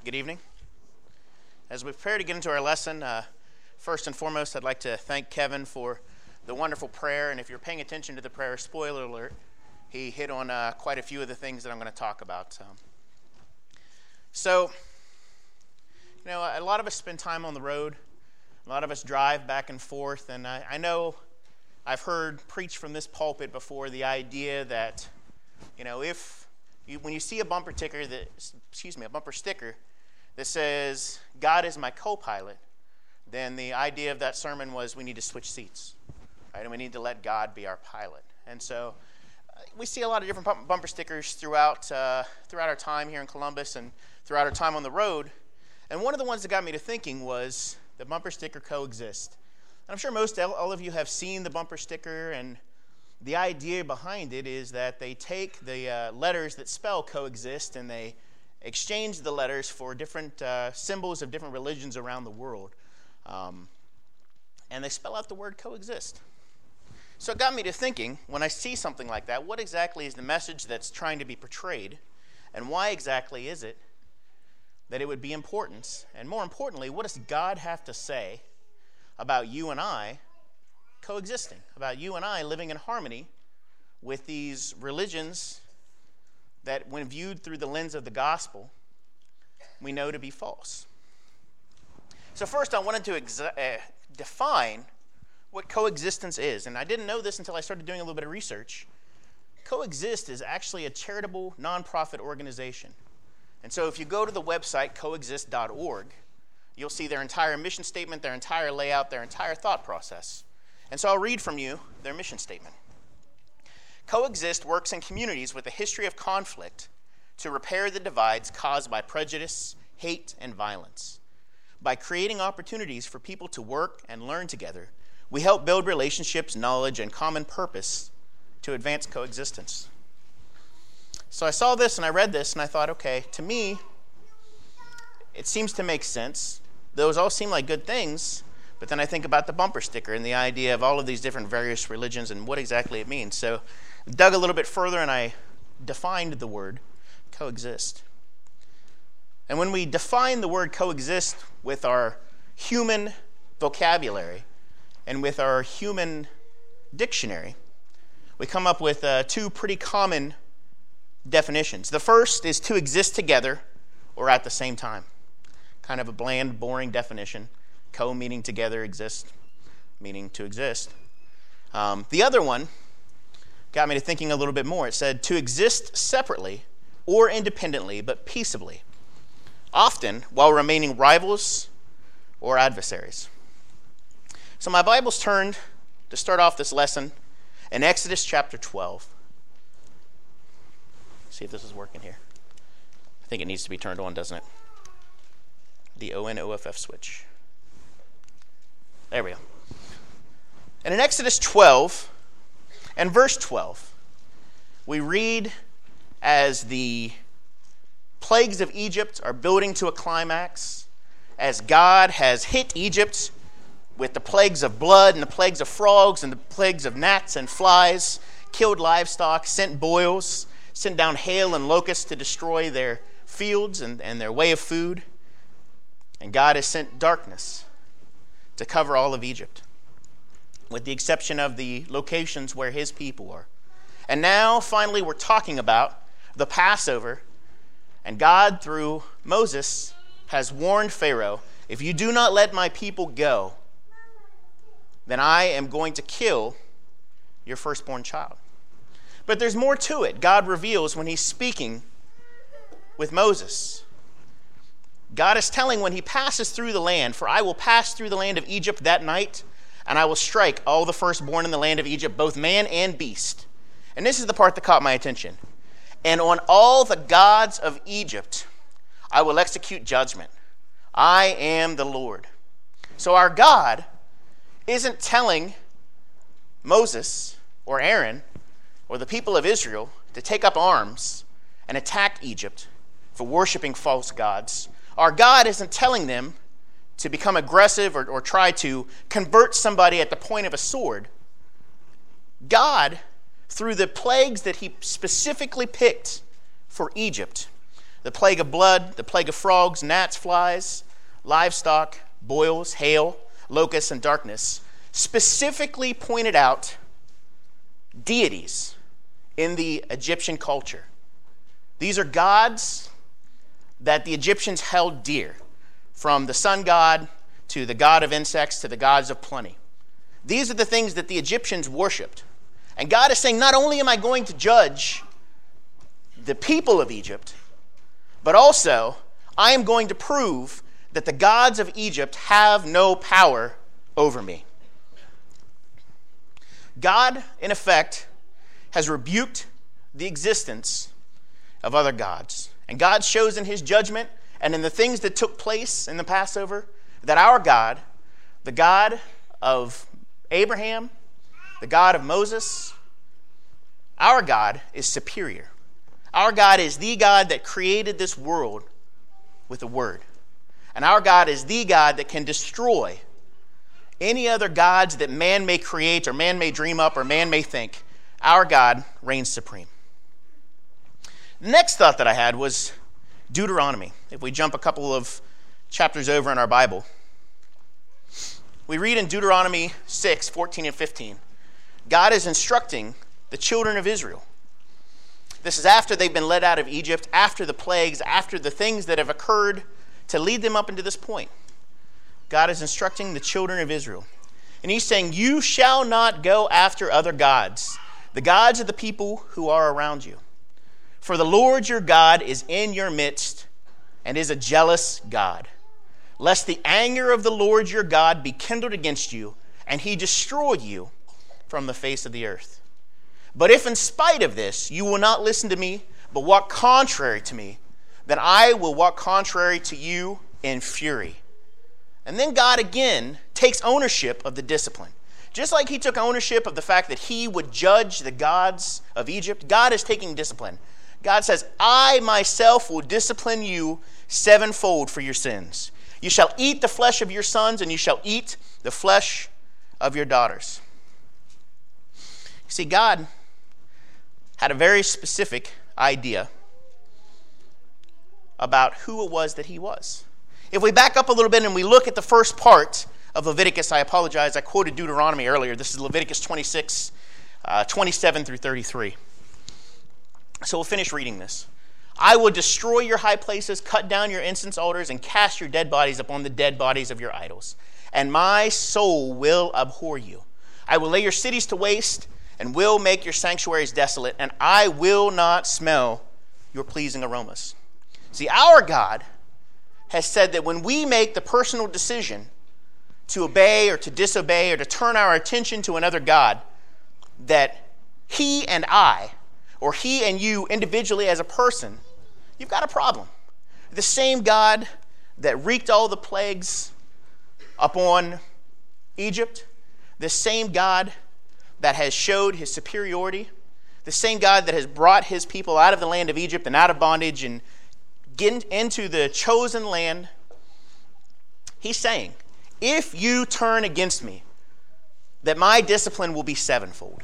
Good evening. As we prepare to get into our lesson, first and foremost, I'd like to thank Kevin for the wonderful prayer. And if you're paying attention to the prayer, spoiler alert, he hit on quite a few of the things that I'm going to talk about. So, a lot of us spend time on the road. A lot of us drive back and forth. And I know I've heard preach from this pulpit before the idea that, when you see a bumper sticker that says, God is my co-pilot, then the idea of that sermon was we need to switch seats, right? And we need to let God be our pilot. And so we see a lot of different bumper stickers throughout our time here in Columbus and throughout our time on the road. And one of the ones that got me to thinking was the bumper sticker coexist. And I'm sure all of you have seen the bumper sticker, and the idea behind it is that they take the letters that spell coexist and they exchange the letters for different symbols of different religions around the world. And they spell out the word coexist. So it got me to thinking, when I see something like that, what exactly is the message that's trying to be portrayed? And why exactly is it that it would be important? And more importantly, what does God have to say about you and I coexisting, about you and I living in harmony with these religions that, when viewed through the lens of the gospel, we know to be false? So first, I wanted to define what coexistence is. And I didn't know this until I started doing a little bit of research. Coexist is actually a charitable nonprofit organization. And so if you go to the website coexist.org, you'll see their entire mission statement, their entire layout, their entire thought process. And so I'll read from you their mission statement. Coexist works in communities with a history of conflict to repair the divides caused by prejudice, hate, and violence. By creating opportunities for people to work and learn together, we help build relationships, knowledge, and common purpose to advance coexistence. So I saw this and I read this and I thought, okay, to me, it seems to make sense. Those all seem like good things, but then I think about the bumper sticker and the idea of all of these different various religions and what exactly it means. So I dug a little bit further and I defined the word coexist. And when we define the word coexist with our human vocabulary and with our human dictionary, we come up with two pretty common definitions. The first is to exist together or at the same time. Kind of a bland, boring definition. Co meaning together, exist meaning to exist. The other one got me to thinking a little bit more. It said to exist separately or independently, but peaceably, often while remaining rivals or adversaries. So my Bible's turned to start off this lesson in Exodus chapter 12. See if this is working here. I think it needs to be turned on, doesn't it? The ON/OFF switch. There we go. And in Exodus 12 and verse 12, we read as the plagues of Egypt are building to a climax, as God has hit Egypt with the plagues of blood and the plagues of frogs and the plagues of gnats and flies, killed livestock, sent boils, sent down hail and locusts to destroy their fields and their way of food. And God has sent darkness to cover all of Egypt, with the exception of the locations where his people are. And now, finally, we're talking about the Passover. And God, through Moses, has warned Pharaoh, if you do not let my people go, then I am going to kill your firstborn child. But there's more to it. God reveals when he's speaking with Moses. God is telling when he passes through the land, for I will pass through the land of Egypt that night, and I will strike all the firstborn in the land of Egypt, both man and beast. And this is the part that caught my attention. And on all the gods of Egypt I will execute judgment. I am the Lord. So our God isn't telling Moses or Aaron or the people of Israel to take up arms and attack Egypt for worshiping false gods. Our God isn't telling them to become aggressive or try to convert somebody at the point of a sword. God, through the plagues that he specifically picked for Egypt, the plague of blood, the plague of frogs, gnats, flies, livestock, boils, hail, locusts, and darkness, specifically pointed out deities in the Egyptian culture. These are gods that the Egyptians held dear, from the sun god to the god of insects to the gods of plenty. These are the things that the Egyptians worshipped. And God is saying, not only am I going to judge the people of Egypt, but also I am going to prove that the gods of Egypt have no power over me. God, in effect, has rebuked the existence of other gods. And God shows in his judgment and in the things that took place in the Passover that our God, the God of Abraham, the God of Moses, our God is superior. Our God is the God that created this world with a word. And our God is the God that can destroy any other gods that man may create or man may dream up or man may think. Our God reigns supreme. The next thought that I had was Deuteronomy. If we jump a couple of chapters over in our Bible, we read in Deuteronomy 6, 14 and 15, God is instructing the children of Israel. This is after they've been led out of Egypt, after the plagues, after the things that have occurred to lead them up into this point. God is instructing the children of Israel. And he's saying, you shall not go after other gods, the gods of the people who are around you. For the Lord your God is in your midst and is a jealous God, lest the anger of the Lord your God be kindled against you, and he destroy you from the face of the earth. But if in spite of this you will not listen to me, but walk contrary to me, then I will walk contrary to you in fury. And then God again takes ownership of the discipline. Just like he took ownership of the fact that he would judge the gods of Egypt, God is taking discipline. God says, I myself will discipline you sevenfold for your sins. You shall eat the flesh of your sons, and you shall eat the flesh of your daughters. You see, God had a very specific idea about who it was that he was. If we back up a little bit and we look at the first part of Leviticus, I apologize, I quoted Deuteronomy earlier. This is Leviticus 26, 27 through 33. So we'll finish reading this. I will destroy your high places, cut down your incense altars, and cast your dead bodies upon the dead bodies of your idols. And my soul will abhor you. I will lay your cities to waste and will make your sanctuaries desolate, and I will not smell your pleasing aromas. See, our God has said that when we make the personal decision to obey or to disobey or to turn our attention to another God, that he and I, or he and you individually as a person, you've got a problem. The same God that wreaked all the plagues upon Egypt, the same God that has showed his superiority, the same God that has brought his people out of the land of Egypt and out of bondage and get into the chosen land, he's saying, if you turn against me, that my discipline will be sevenfold.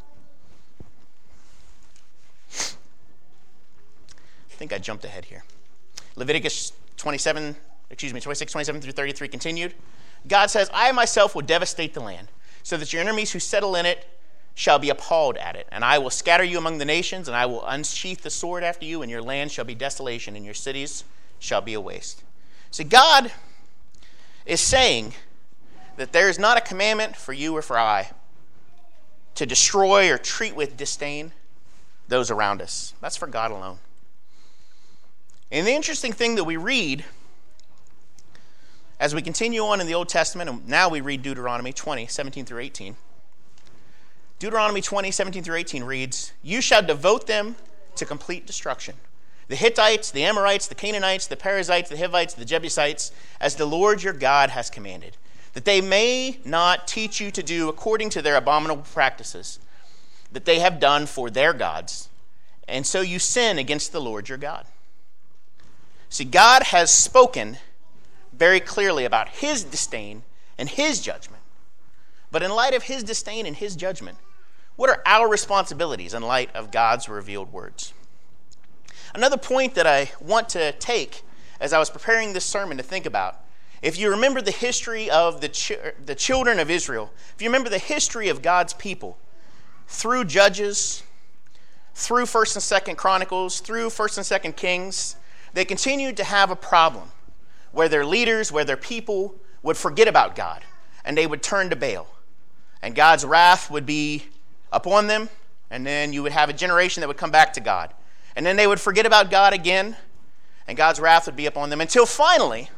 I think I jumped ahead here. Leviticus 26, 27 through 33 continued. God says, I myself will devastate the land, so that your enemies who settle in it shall be appalled at it. And I will scatter you among the nations, and I will unsheath the sword after you, and your land shall be desolation, and your cities shall be a waste. See, God is saying that there is not a commandment for you or for I to destroy or treat with disdain those around us. That's for God alone. And the interesting thing that we read as we continue on in the Old Testament, and now we read Deuteronomy 20, 17 through 18. Deuteronomy 20, 17 through 18 reads, you shall devote them to complete destruction. The Hittites, the Amorites, the Canaanites, the Perizzites, the Hivites, the Jebusites, as the Lord your God has commanded, that they may not teach you to do according to their abominable practices that they have done for their gods, and so you sin against the Lord your God. See, God has spoken very clearly about his disdain and his judgment. But in light of his disdain and his judgment, what are our responsibilities in light of God's revealed words? Another point that I want to take as I was preparing this sermon to think about, if you remember the history of the children of Israel, if you remember the history of God's people, through Judges, through 1st and 2nd Chronicles, through 1st and 2nd Kings, they continued to have a problem where their leaders, where their people would forget about God, and they would turn to Baal. And God's wrath would be upon them, and then you would have a generation that would come back to God. And then they would forget about God again, and God's wrath would be upon them, until finally,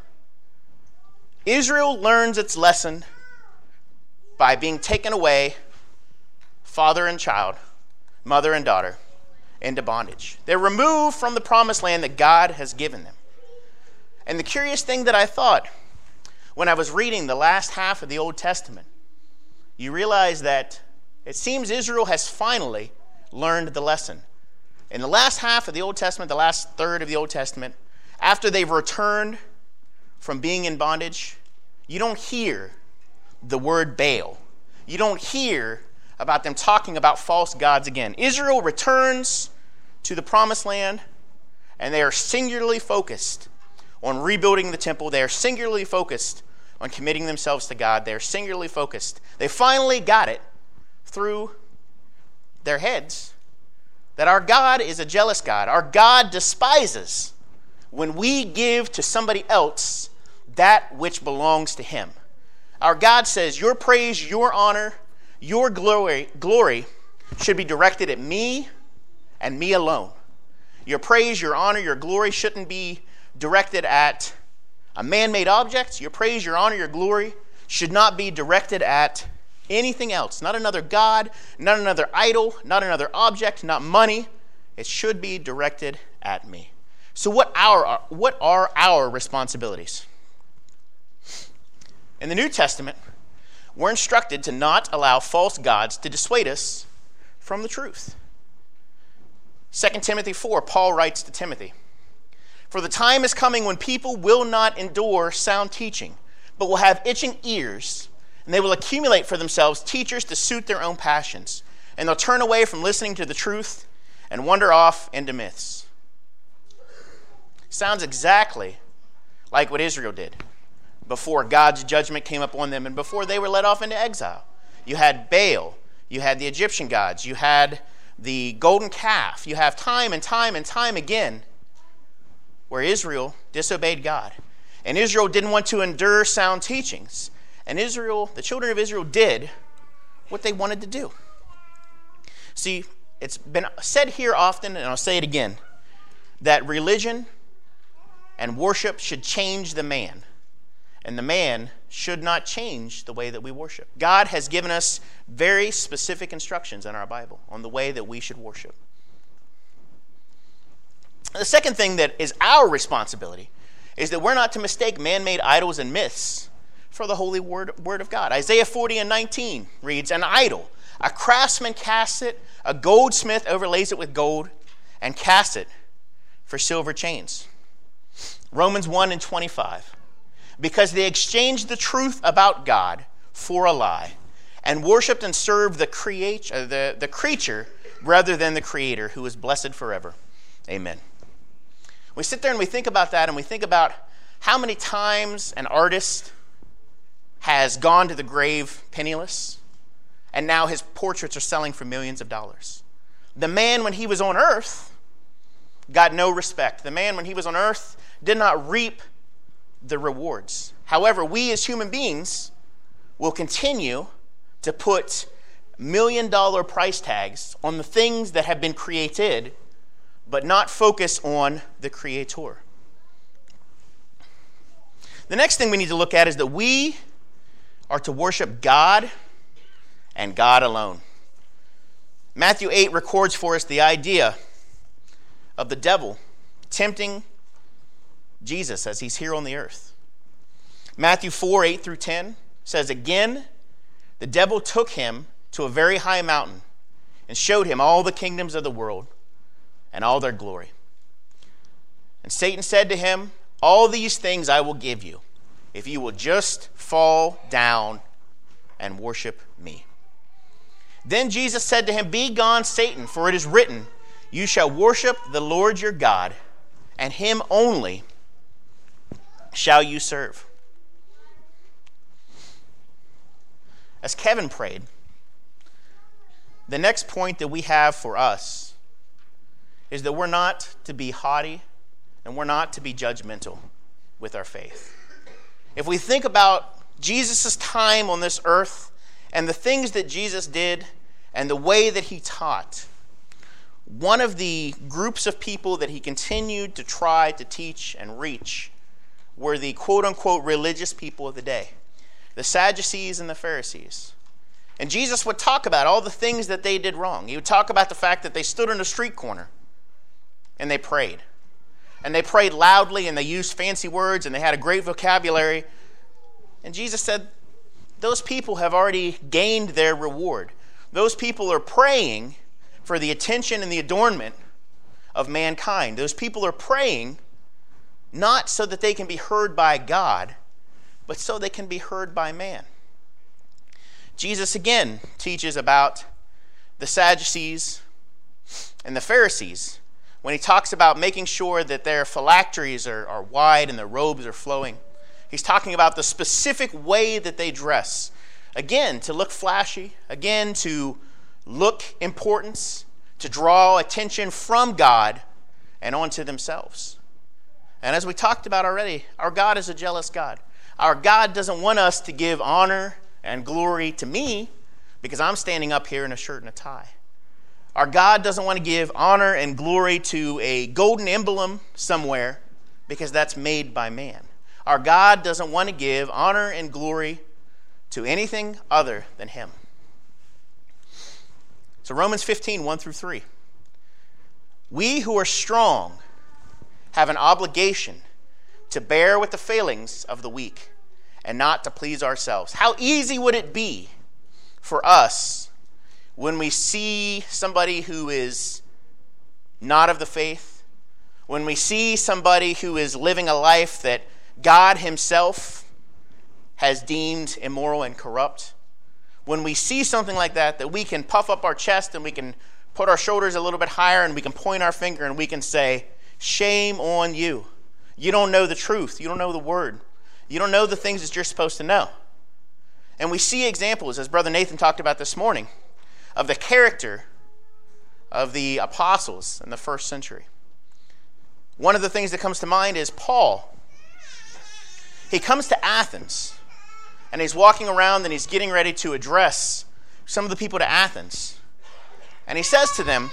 Israel learns its lesson by being taken away, father and child, mother and daughter, into bondage. They're removed from the promised land that God has given them. And the curious thing that I thought when I was reading the last half of the Old Testament, you realize that it seems Israel has finally learned the lesson. In the last half of the Old Testament, the last third of the Old Testament, after they've returned from being in bondage, you don't hear the word Baal. You don't hear about them talking about false gods again. Israel returns to the promised land, and they are singularly focused on rebuilding the temple. They are singularly focused on committing themselves to God. They are singularly focused. They finally got it through their heads that our God is a jealous God. Our God despises when we give to somebody else that which belongs to him. Our God says your praise, your honor, your glory should be directed at me and me alone. Your praise, your honor, your glory shouldn't be directed at a man-made object. Your praise, your honor, your glory should not be directed at anything else. Not another God, not another idol, not another object, not money. It should be directed at me. So what are our responsibilities? In the New Testament, we're instructed to not allow false gods to dissuade us from the truth. 2 Timothy 4, Paul writes to Timothy, "For the time is coming when people will not endure sound teaching, but will have itching ears, and they will accumulate for themselves teachers to suit their own passions, and they'll turn away from listening to the truth and wander off into myths." Sounds exactly like what Israel did before God's judgment came upon them and before they were led off into exile. You had Baal, you had the Egyptian gods, you had the golden calf. You have time and time and time again where Israel disobeyed God. And Israel didn't want to endure sound teachings. And Israel, the children of Israel, did what they wanted to do. See, it's been said here often, and I'll say it again, that religion and worship should change the man. And the man should not change the way that we worship. God has given us very specific instructions in our Bible on the way that we should worship. The second thing that is our responsibility is that we're not to mistake man-made idols and myths for the holy word of God. Isaiah 40:19 reads, "An idol, a craftsman casts it, a goldsmith overlays it with gold, and casts it for silver chains." Romans 1:25. "Because they exchanged the truth about God for a lie, and worshipped and served the creature rather than the Creator, who is blessed forever. Amen." We sit there and we think about that, and we think about how many times an artist has gone to the grave penniless, and now his portraits are selling for millions of dollars. The man, when he was on earth, got no respect. The man, when he was on earth, did not reap the rewards. However, we as human beings will continue to put million-dollar price tags on the things that have been created, but not focus on the Creator. The next thing we need to look at is that we are to worship God and God alone. Matthew 8 records for us the idea of the devil tempting Jesus as he's here on the earth. Matthew 4:8-10 says, "Again, the devil took him to a very high mountain and showed him all the kingdoms of the world and all their glory. And Satan said to him, 'All these things I will give you, if you will just fall down and worship me.' Then Jesus said to him, 'Be gone, Satan, for it is written, You shall worship the Lord your God, and him only shall you serve. As Kevin prayed, the next point that we have for us is that we're not to be haughty and we're not to be judgmental with our faith. If we think about Jesus' time on this earth and the things that Jesus did and the way that he taught, one of the groups of people that he continued to try to teach and reach were the quote-unquote religious people of the day, the Sadducees and the Pharisees. And Jesus would talk about all the things that they did wrong. He would talk about the fact that they stood on a street corner and they prayed. And they prayed loudly and they used fancy words and they had a great vocabulary. And Jesus said, those people have already gained their reward. Those people are praying for the attention and the adornment of mankind. Those people are praying not so that they can be heard by God, but so they can be heard by man. Jesus again teaches about the Sadducees and the Pharisees when he talks about making sure that their phylacteries are wide and their robes are flowing. He's talking about the specific way that they dress. Again, to look flashy. Again, to look importance. To draw attention from God and onto themselves. And as we talked about already, our God is a jealous God. Our God doesn't want us to give honor and glory to me because I'm standing up here in a shirt and a tie. Our God doesn't want to give honor and glory to a golden emblem somewhere because that's made by man. Our God doesn't want to give honor and glory to anything other than him. So Romans 15, 1 through 3. We who are strong have an obligation to bear with the failings of the weak and not to please ourselves. How easy would it be for us when we see somebody who is not of the faith, when we see somebody who is living a life that God himself has deemed immoral and corrupt, when we see something like that we can puff up our chest and we can put our shoulders a little bit higher and we can point our finger and we can say, shame on you. You don't know the truth. You don't know the word. You don't know the things that you're supposed to know. And we see examples, as Brother Nathan talked about this morning, of the character of the apostles in the first century. One of the things that comes to mind is Paul. He comes to Athens, and he's walking around and he's getting ready to address some of the people to Athens. And he says to them,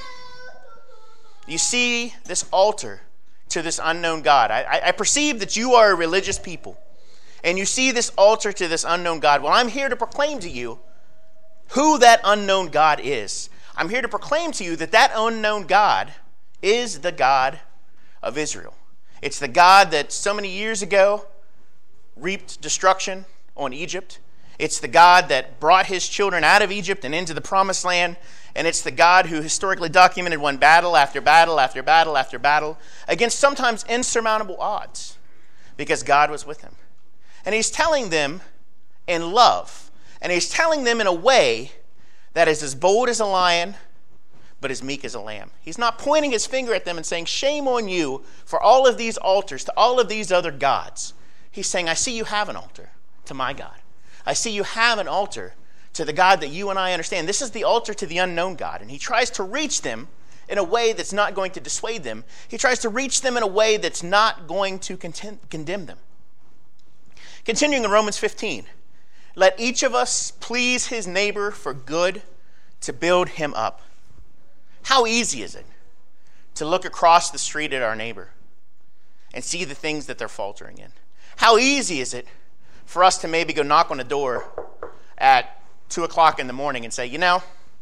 you see this altar to this unknown God. I perceive that you are a religious people. And you see this altar to this unknown God. Well, I'm here to proclaim to you who that unknown God is. I'm here to proclaim to you that that unknown God is the God of Israel. It's the God that so many years ago reaped destruction on Egypt. It's the God that brought his children out of Egypt and into the promised land. And it's the God who historically documented won battle after battle after battle after battle against sometimes insurmountable odds because God was with him. And he's telling them in love. And he's telling them in a way that is as bold as a lion, but as meek as a lamb. He's not pointing his finger at them and saying, shame on you for all of these altars to all of these other gods. He's saying, I see you have an altar to my God. I see you have an altar to the God that you and I understand. This is the altar to the unknown God. And he tries to reach them in a way that's not going to dissuade them. He tries to reach them in a way that's not going to condemn them. Continuing in Romans 15, let each of us please his neighbor for good to build him up. How easy is it to look across the street at our neighbor and see the things that they're faltering in? How easy is it for us to maybe go knock on a door at 2 o'clock in the morning and say, you know,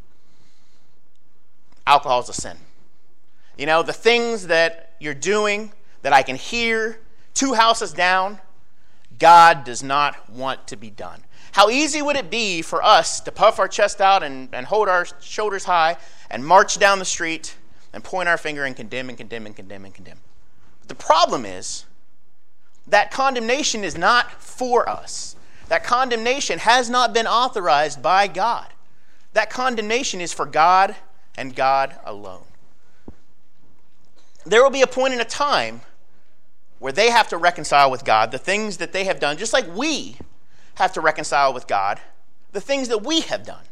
alcohol is a sin. You know, the things that you're doing that I can hear 2 houses down, God does not want to be done. How easy would it be for us to puff our chest out and hold our shoulders high and march down the street and point our finger and condemn and condemn and condemn and condemn. But the problem is that condemnation is not for us. That condemnation has not been authorized by God. That condemnation is for God and God alone. there will be a point in a time where they have to reconcile with God the things that they have done, just like we have to reconcile with God the things that we have done.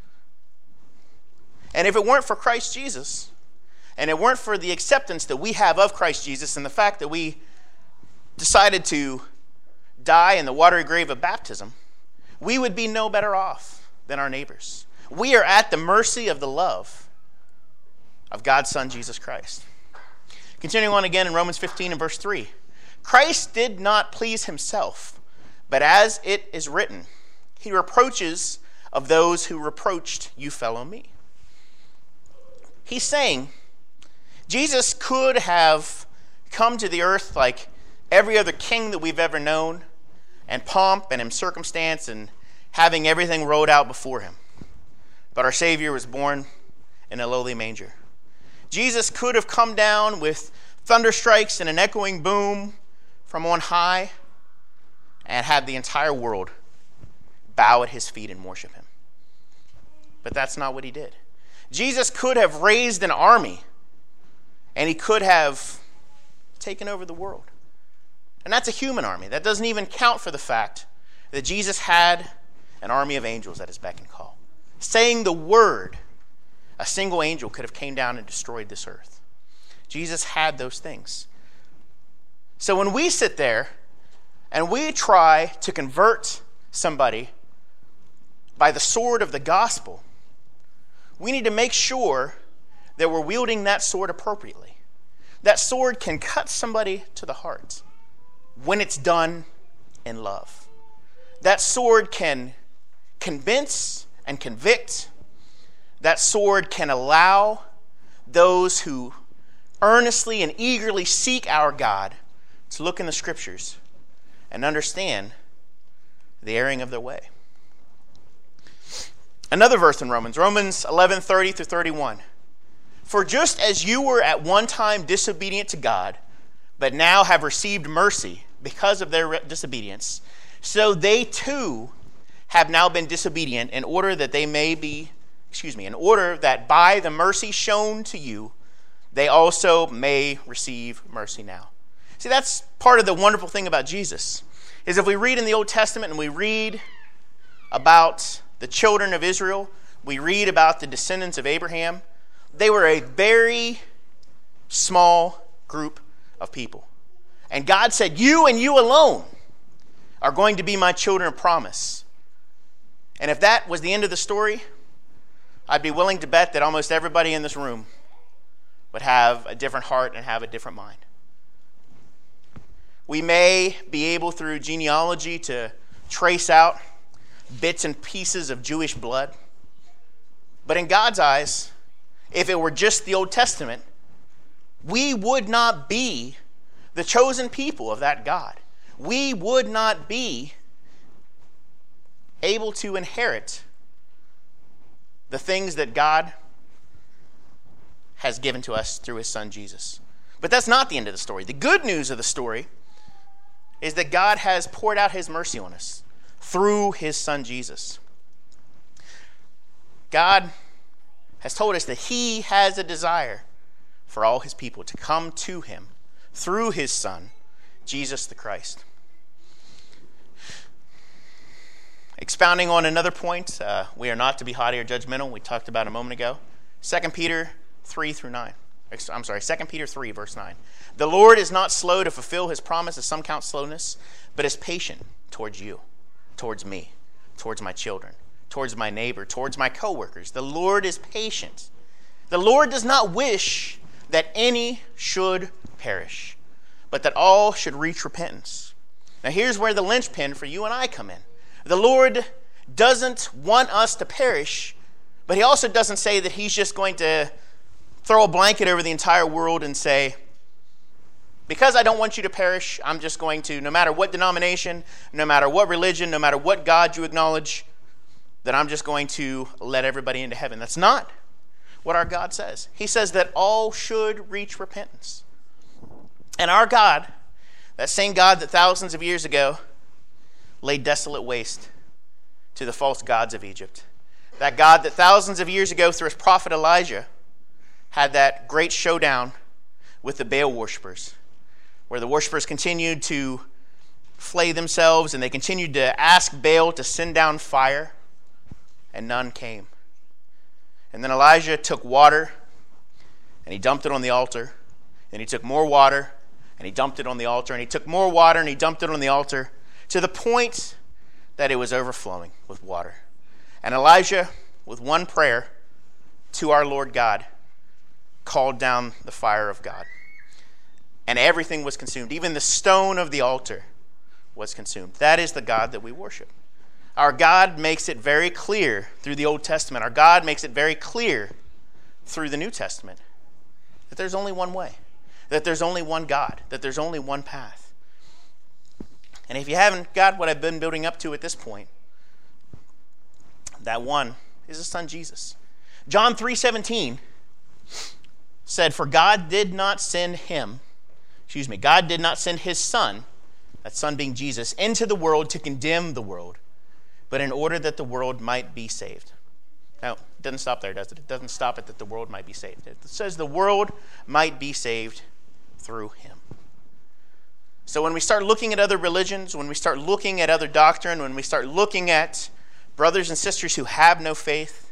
And if it weren't for Christ Jesus, and it weren't for the acceptance that we have of Christ Jesus and the fact that we decided to die in the watery grave of baptism, we would be no better off than our neighbors. We are at the mercy of the love of God's Son, Jesus Christ. Continuing on again in Romans 15 and verse 3. Christ did not please himself, but as it is written, he reproaches of those who reproached you fellow me. He's saying Jesus could have come to the earth like every other king that we've ever known, and pomp and in circumstance and having everything rolled out before him. But our Savior was born in a lowly manger. Jesus could have come down with thunder strikes and an echoing boom from on high and had the entire world bow at his feet and worship him. But that's not what he did. Jesus could have raised an army, and he could have taken over the world. And that's a human army. That doesn't even count for the fact that Jesus had an army of angels at his beck and call. Saying the word, a single angel could have came down and destroyed this earth. Jesus had those things. So when we sit there and we try to convert somebody by the sword of the gospel, we need to make sure that we're wielding that sword appropriately. That sword can cut somebody to the heart when it's done in love. That sword can convince and convict. That sword can allow those who earnestly and eagerly seek our God to look in the scriptures and understand the erring of their way. Another verse in Romans 11:30 through 31. For just as you were at one time disobedient to God, but now have received mercy because of their disobedience, so they too have now been disobedient in order that by the mercy shown to you, they also may receive mercy now. See, that's part of the wonderful thing about Jesus, is if we read in the Old Testament and we read about the children of Israel, we read about the descendants of Abraham, they were a very small group of people. And God said, you and you alone are going to be my children of promise. And if that was the end of the story, I'd be willing to bet that almost everybody in this room would have a different heart and have a different mind. We may be able through genealogy to trace out bits and pieces of Jewish blood. But in God's eyes, if it were just the Old Testament, we would not be the chosen people of that God. We would not be able to inherit the things that God has given to us through his Son Jesus. But that's not the end of the story. The good news of the story is that God has poured out his mercy on us through his Son Jesus. God has told us that he has a desire for all his people to come to him through his Son, Jesus the Christ. Expounding on another point, we are not to be haughty or judgmental. We talked about a moment ago. 2 Peter 3 through 9. 2 Peter 3, verse 9. The Lord is not slow to fulfill his promise, as some count slowness, but is patient towards you, towards me, towards my children, towards my neighbor, towards my coworkers. The Lord is patient. The Lord does not wish that any should perish, but that all should reach repentance. Now here's where the linchpin for you and I come in. The Lord doesn't want us to perish, but he also doesn't say that he's just going to throw a blanket over the entire world and say, because I don't want you to perish, I'm just going to, no matter what denomination, no matter what religion, no matter what God you acknowledge, that I'm just going to let everybody into heaven. That's not what our God says. He says that all should reach repentance. And our God, that same God that thousands of years ago laid desolate waste to the false gods of Egypt, that God that thousands of years ago through his prophet Elijah had that great showdown with the Baal worshipers, where the worshipers continued to flay themselves and they continued to ask Baal to send down fire, and none came. And then Elijah took water and he dumped it on the altar. Then he took more water and he dumped it on the altar. And he took more water and he dumped it on the altar to the point that it was overflowing with water. And Elijah, with one prayer to our Lord God, called down the fire of God. And everything was consumed. Even the stone of the altar was consumed. That is the God that we worship. Our God makes it very clear through the Old Testament. Our God makes it very clear through the New Testament that there's only one way, that there's only one God, that there's only one path. And if you haven't got what I've been building up to at this point, that one is His Son Jesus. John 3:17 said, "For God did not send God did not send His Son," that Son being Jesus, "into the world to condemn the world, but in order that the world might be saved." Now, it doesn't stop there, does it? It doesn't stop at that the world might be saved. It says the world might be saved through Him. So when we start looking at other religions, when we start looking at other doctrine, when we start looking at brothers and sisters who have no faith,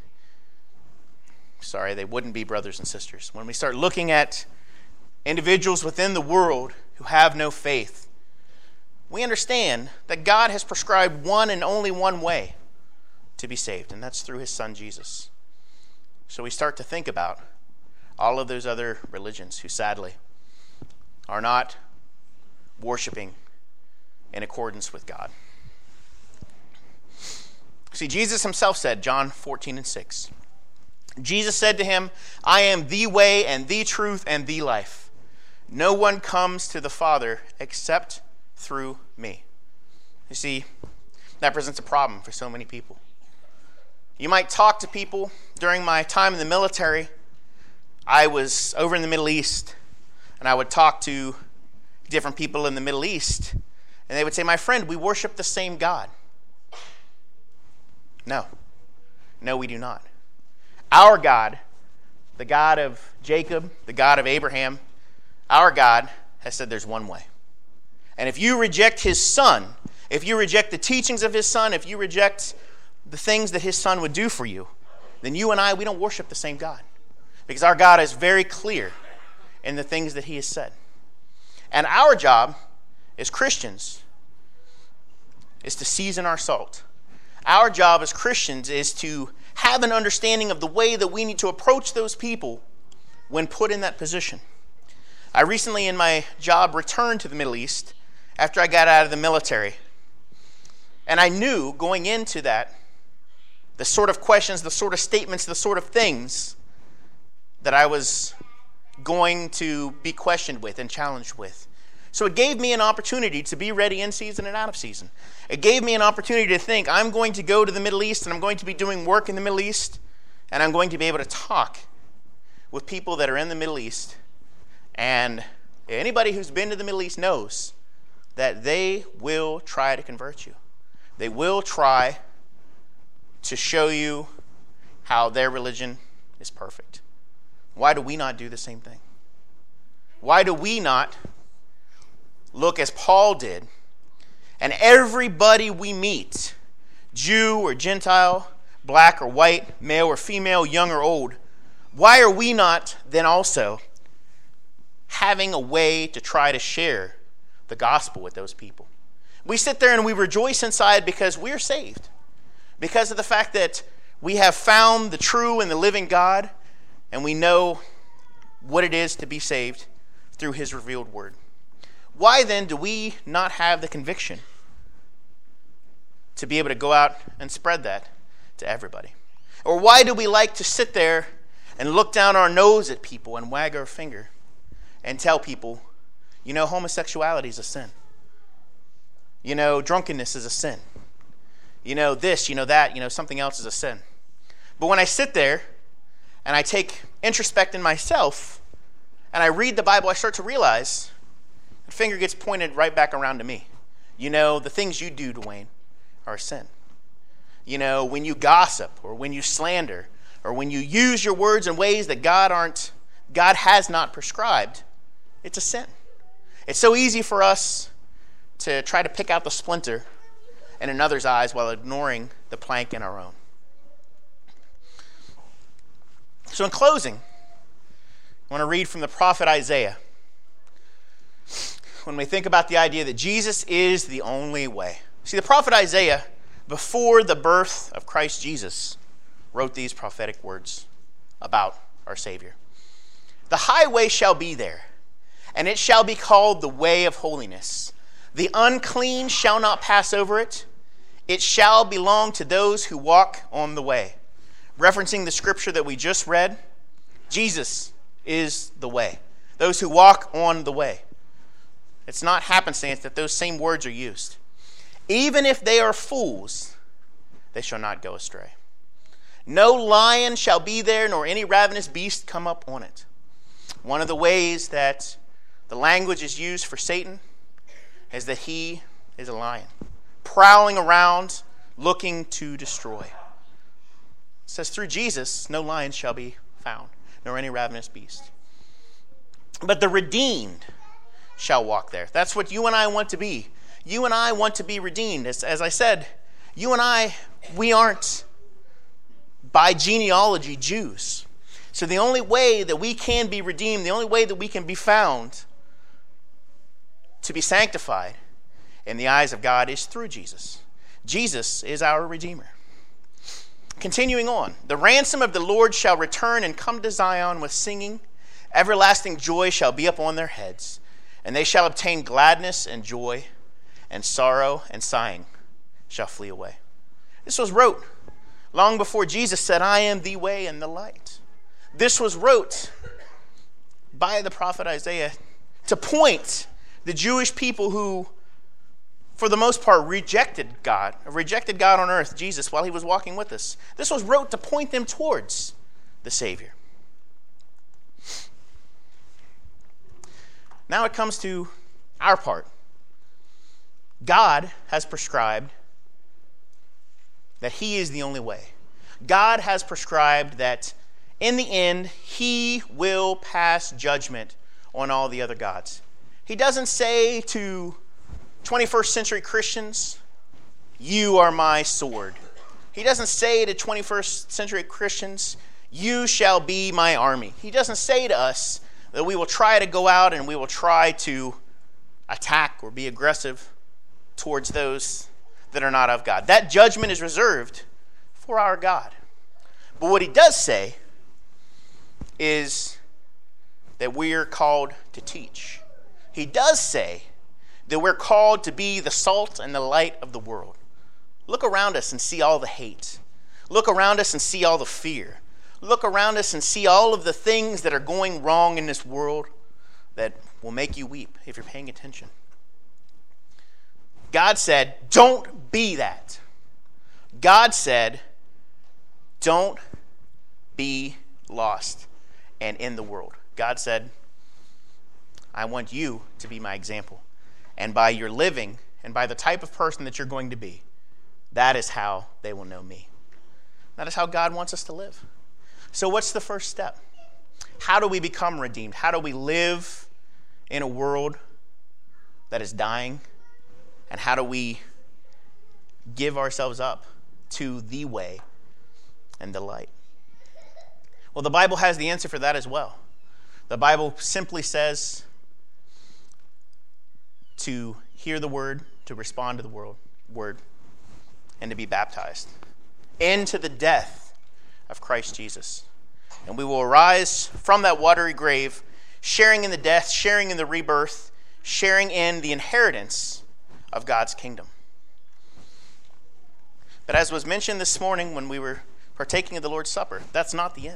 they wouldn't be brothers and sisters. When we start looking at individuals within the world who have no faith, we understand that God has prescribed one and only one way to be saved, and that's through His Son Jesus. So we start to think about all of those other religions who sadly are not worshiping in accordance with God. See, Jesus Himself said, John 14:6, Jesus said to him, "I am the way and the truth and the life. No one comes to the Father except through me." You see, that presents a problem for so many people. You might talk to people. During my time in the military, I was over in the Middle East, and I would talk to different people in the Middle East, and they would say, "My friend, we worship the same God." No, we do not. Our God, the God of Jacob, the God of Abraham, our God has said there's one way. And if you reject His Son, if you reject the teachings of His Son, if you reject the things that His Son would do for you, then you and I, we don't worship the same God. Because our God is very clear in the things that He has said. And our job as Christians is to season our salt. Our job as Christians is to have an understanding of the way that we need to approach those people when put in that position. I recently in my job returned to the Middle East after I got out of the military. And I knew going into that, the sort of questions, the sort of statements, the sort of things that I was going to be questioned with and challenged with. So it gave me an opportunity to be ready in season and out of season. It gave me an opportunity to think, I'm going to go to the Middle East and I'm going to be doing work in the Middle East, and I'm going to be able to talk with people that are in the Middle East. And anybody who's been to the Middle East knows that they will try to convert you. They will try to show you how their religion is perfect. Why do we not do the same thing? Why do we not look as Paul did, and everybody we meet, Jew or Gentile, black or white, male or female, young or old, why are we not then also having a way to try to share the gospel with those people? We sit there and we rejoice inside because we're saved, because of the fact that we have found the true and the living God, and we know what it is to be saved through His revealed word. Why then do we not have the conviction to be able to go out and spread that to everybody? Or why do we like to sit there and look down our nose at people and wag our finger and tell people, homosexuality is a sin. Drunkenness is a sin. This, that, something else is a sin. But when I sit there and I take introspect in myself and I read the Bible, I start to realize the finger gets pointed right back around to me. The things you do, Dwayne, are a sin. When you gossip or when you slander or when you use your words in ways that God has not prescribed, It's a sin. It's so easy for us to try to pick out the splinter in another's eyes while ignoring the plank in our own. So in closing, I want to read from the prophet Isaiah. When we think about the idea that Jesus is the only way. See, the prophet Isaiah, before the birth of Christ Jesus, wrote these prophetic words about our Savior. The highway shall be there, and it shall be called the way of holiness. The unclean shall not pass over it. It shall belong to those who walk on the way. Referencing the scripture that we just read, Jesus is the way. Those who walk on the way. It's not happenstance that those same words are used. Even if they are fools, they shall not go astray. No lion shall be there, nor any ravenous beast come up on it. One of the ways that the language is used for Satan is that he is a lion, prowling around, looking to destroy. It says, through Jesus, no lion shall be found, nor any ravenous beast. But the redeemed shall walk there. That's what you and I want to be. You and I want to be redeemed. As I said, you and I, we aren't by genealogy Jews. So the only way that we can be redeemed, the only way that we can be found to be sanctified in the eyes of God is through Jesus. Jesus is our Redeemer. Continuing on, the ransom of the Lord shall return and come to Zion with singing. Everlasting joy shall be upon their heads, and they shall obtain gladness and joy, and sorrow and sighing shall flee away. This was wrote long before Jesus said, I am the way and the light. This was wrote by the prophet Isaiah to point the Jewish people who, for the most part, rejected God on earth, Jesus, while he was walking with us. This was wrote to point them towards the Savior. Now it comes to our part. God has prescribed that he is the only way. God has prescribed that in the end, he will pass judgment on all the other gods. He doesn't say to 21st century Christians, you are my sword. He doesn't say to 21st century Christians, you shall be my army. He doesn't say to us that we will try to go out and we will try to attack or be aggressive towards those that are not of God. That judgment is reserved for our God. But what he does say is that we are called to teach. He does say that we're called to be the salt and the light of the world. Look around us and see all the hate. Look around us and see all the fear. Look around us and see all of the things that are going wrong in this world that will make you weep if you're paying attention. God said, don't be that. God said, don't be lost and in the world. God said, I want you to be my example. And by your living and by the type of person that you're going to be, that is how they will know me. That is how God wants us to live. So what's the first step? How do we become redeemed? How do we live in a world that is dying? And how do we give ourselves up to the way and the light? Well, the Bible has the answer for that as well. The Bible simply says to hear the word, to respond to the word, and to be baptized into the death of Christ Jesus. And we will arise from that watery grave, sharing in the death, sharing in the rebirth, sharing in the inheritance of God's kingdom. But as was mentioned this morning when we were partaking of the Lord's Supper, that's not the end.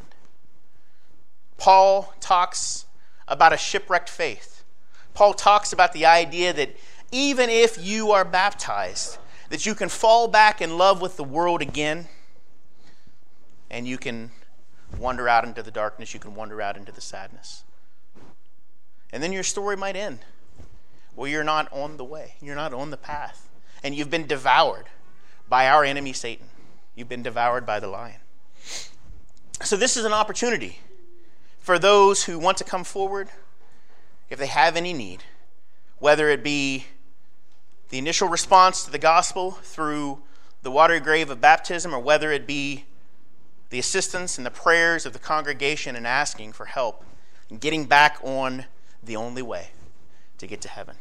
Paul talks about a shipwrecked faith. Paul talks about the idea that even if you are baptized, that you can fall back in love with the world again, and you can wander out into the darkness, you can wander out into the sadness. And then your story might end where you're not on the way, you're not on the path, and you've been devoured by our enemy Satan. You've been devoured by the lion. So this is an opportunity for those who want to come forward if they have any need, whether it be the initial response to the gospel through the watery grave of baptism, or whether it be the assistance and the prayers of the congregation and asking for help and getting back on the only way to get to heaven.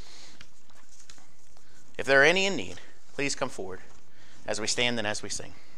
If there are any in need, please come forward as we stand and as we sing.